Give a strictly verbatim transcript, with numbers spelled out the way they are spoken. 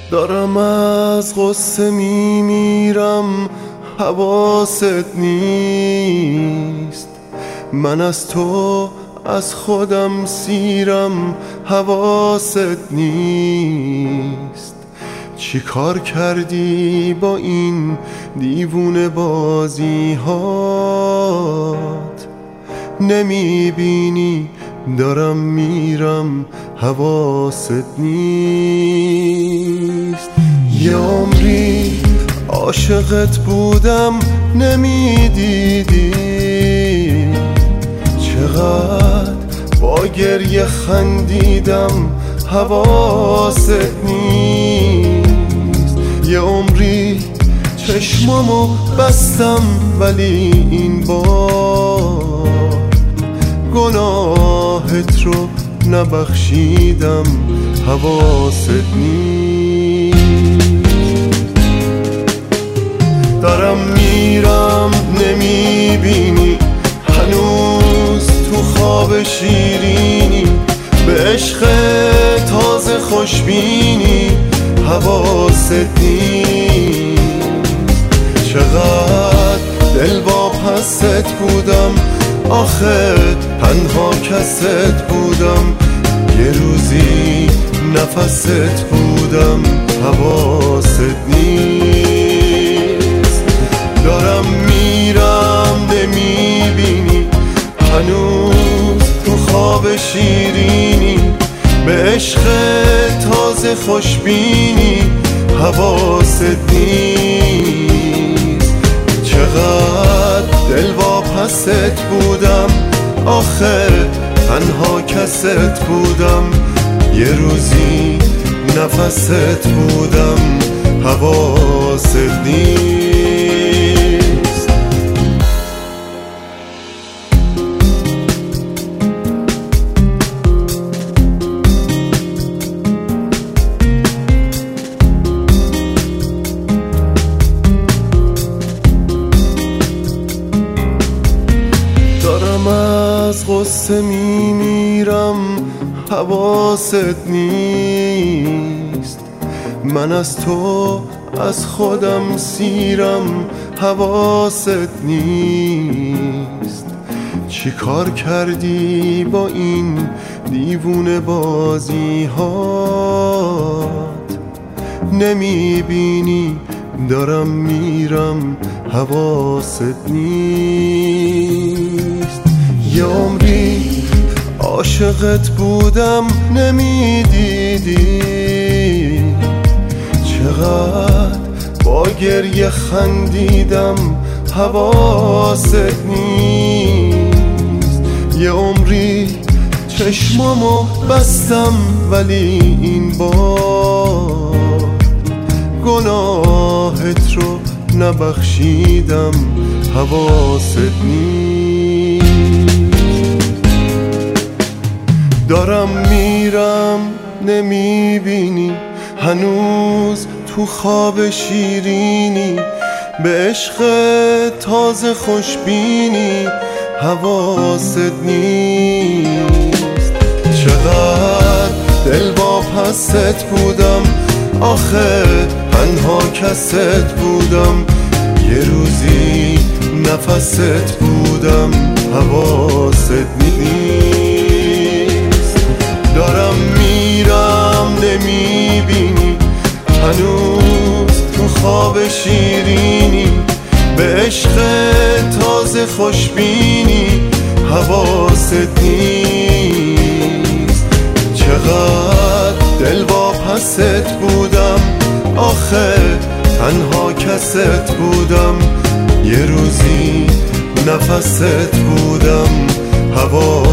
دارم از غصه میمیرم، حواست نیست. من از تو از خودم سیرم، حواست نیست. چی کار کردی با این دیوونه بازی هات؟ نمیبینی دارم میرم، حواست نیست. یه عمری عاشقت بودم نمیدیدی، چقدر با گریه خندیدم، حواست نیست. یه عمری چشمامو بستم ولی این بار گناهت رو نبخشیدم، حواست نیست. دارم میرم نمیبینی، هنوز تو خواب شیرینی، به عشق تازه خوشبینی، حواست نیست. چقدر دل با پست بودم، آخه تنها کست بودم، یه روزی نفست بودم، حواست نیست. دارم میرم نمیبینی، هنوز تو خواب شیرینی، به عشق تازه خوشبینی، حواست نیست. چقدر دل با پست بودم، آخه تنها کست بودم، یه روزی نفست بودم، حواست نیست. دارم از غصه میمیرم، حواست نیست. من از تو از خودم سیرم، حواست نیست. چی کار کردی با این دیوونه بازی هات؟ نمیبینی دارم میرم، حواست نیست. یه عمری عاشقت بودم نمیدیدی، چقدر با گریه خندیدم، حواست نیست. یه عمری چشمامو بستم ولی این بار گناهت رو نبخشیدم، حواست نیست. دارم میرم نمیبینی، هنوز تو خواب شیرینی، به عشق تازه خوشبینی، حواست نیست. چقدر دل با پست بودم، آخه تنها کست بودم، یه روزی نفست بودم، حواست نیست. دارم میرم نمیبینی، هنوز تو خواب شیرینی، به عشق تازه خوشبینی، حواست نیست. چقدر دل با پست بودم، آخه تنها کست بودم، یه روزی نفست بودم، حواست